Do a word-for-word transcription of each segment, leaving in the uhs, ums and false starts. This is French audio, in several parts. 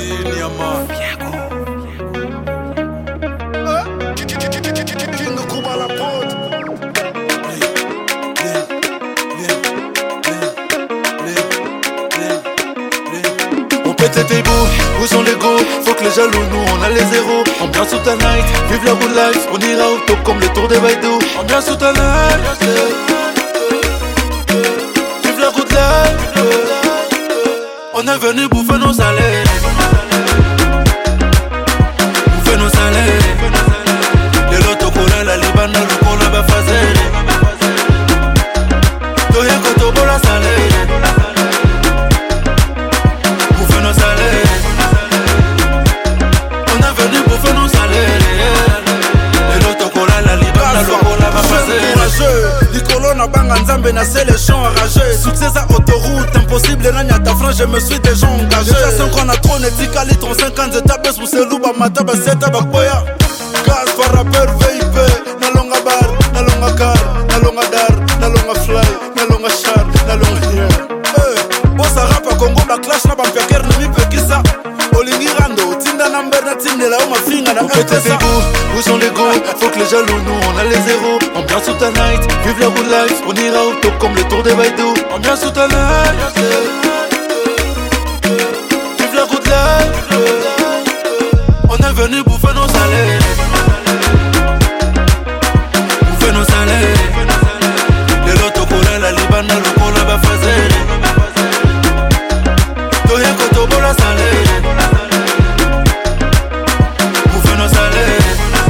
C'était beau, où sont les go? Faut que les jaloux, nous on a les zéros. Ambiance toute la night, vive la good life. On ira au top comme les tours des Baïdou. Ambiance toute la night, vive la good life. On est venu bouffer nos salaires, bouffer nos salaires. Les lotos cola, la libana, le cola va fazer. Toye koto bola salaire. Na banga nzambe na c'est les champs enragés. Succès à autoroute, impossible nanya ta frange, je me suis déjà engagé. Déjà cinq ans na trône et dix litres, cinquante étapes pour se louba mata ba seta ba boya. Gaz par rappeur V I P, na longa bar, na longa car, na longa dar, na longa fly, na longa char, na longa here. Eh, bossa rapa Congo ba clash na ba mpeker ni mi pekisa. Olingi rando, tinda number na tinde la oma finga na R T S A. Où sont les go? Faut que les jaloux, nous on a les zéros. Ambiance toute la night, vive la good life. On ira au top comme les tours des Baïdou. Ambiance toute la night, vive la good life. On est venu bouffer nos salaires, bouffer nos salaires. Les lotos cola, la libana, le cola va fazer. Toye koto bola salaire, bouffer nos salaires.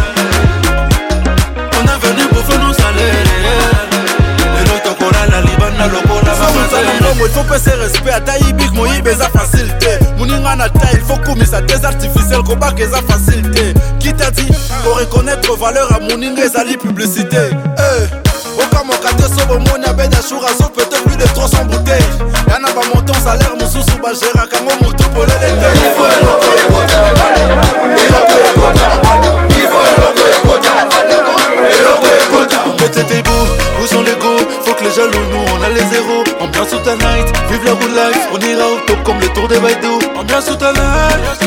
On est venu bouffer nos salaires. Les lotos cola, la libana, le cola va fazer. Il faut passer respect à taille big, moi il beza facilité. Mouninga na taille, il faut couper sa thèse artificielle, combat que ça facilité. Qui t'a dit, pour reconnaître valeur à Mouninga, ça lit publicité. Eh, au cas mon cadet sobo mon abed à choura, sauf peut-être plus de trois cents bouteilles. Y'en a pas mon temps, salaire, mon sous sous bagéra, quand mon moutou pour les lettres. Il faut le loto et kota, il faut le kota, il faut le loto et kota, il faut le kota. C'était beau, où sont les go? Faut que les jaloux, nous on a les zéros. Ambiance toute la night, vive la good life. On ira au top comme les tours des Baïdou. Ambiance toute la night,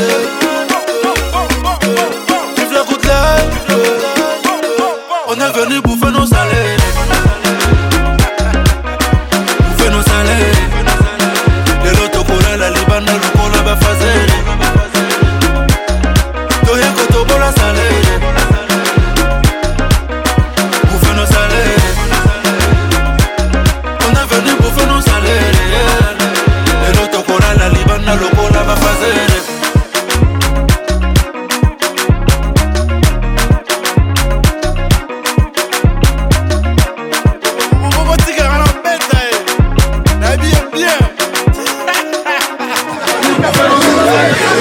vive la good life. On est venu bouffer nos salaires, bouffer nos salaires. Les lotos cola, la libana, le cola va fazer. Toye koto bola salaire, bouffer nos salaires. On est venu bouffer nos salaires. Les lotos cola, la libana, le cola va fazer. Bien.